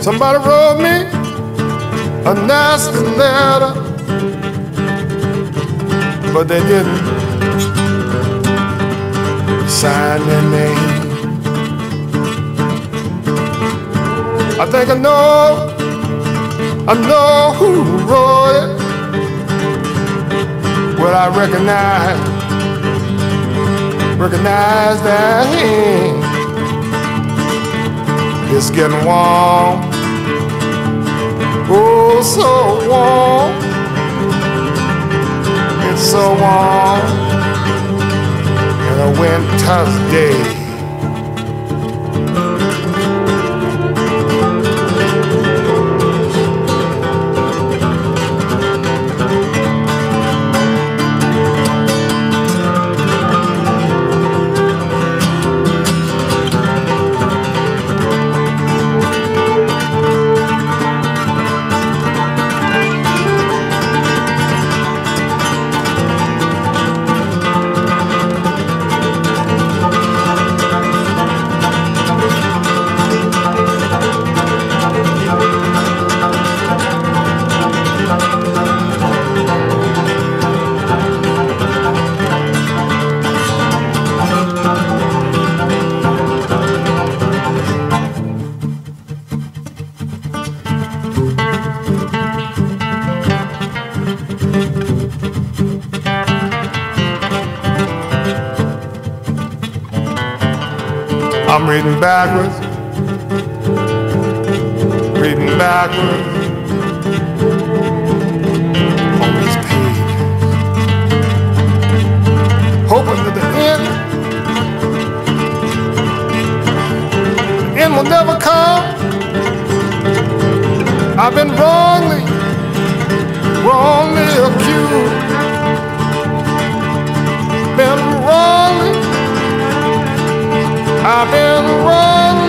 Somebody wrote me a nasty letter, but they didn't sign their name. I think I know who wrote it. Well, I recognize that hand. It's getting warm, oh, so warm. It's so warm in a winter's day. I'm reading backwards on this page, hoping that the end will never come. I've been wrongly accused, I've been wrongly